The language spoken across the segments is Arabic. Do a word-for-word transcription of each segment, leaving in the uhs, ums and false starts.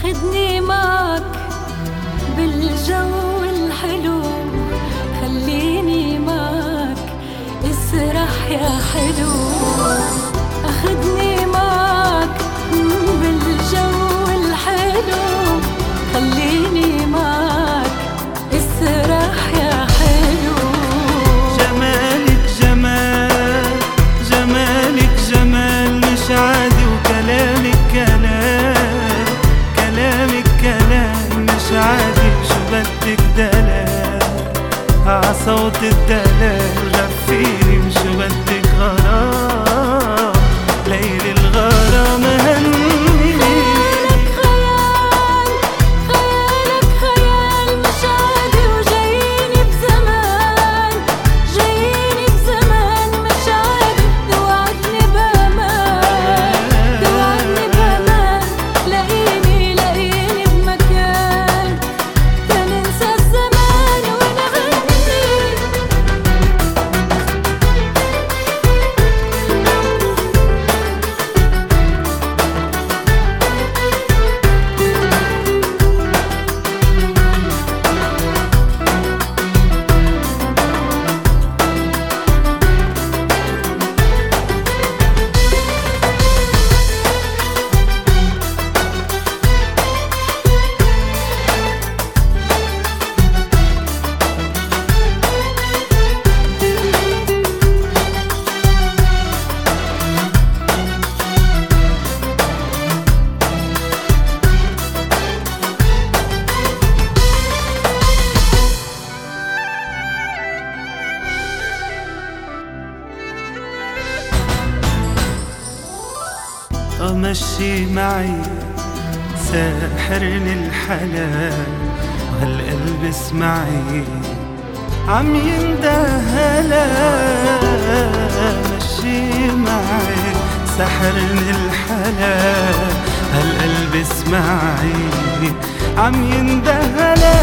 أخدني معك بالجو الحلو، خليني معك اسرح يا حلو. أخدني معك بالجو الحلو، خليني معك اسرح يا حلو. جمالك جمال، جمالك جمال مش عادي، وكلامك كلام، كلامك كلام مش عادي. شو بدك دلال عصوت الدلال غفيني، وشو بدك غرام ليل الغرام هني. مشي معي ساحرني الحلال، وهالقلب اسمعي عم يندهلا. مشي معي ساحرني الحلال، هالقلب اسمعي عم يندهلا.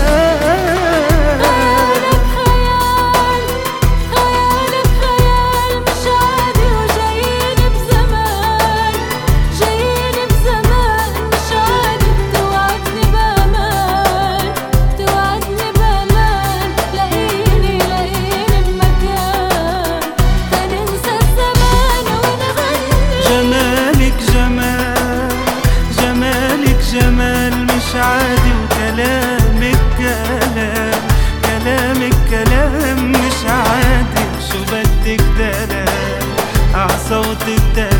جمال مش عادي، وكلامك كلام، كلامك كلام مش عادي. شو بدك دلال عصوت الدلال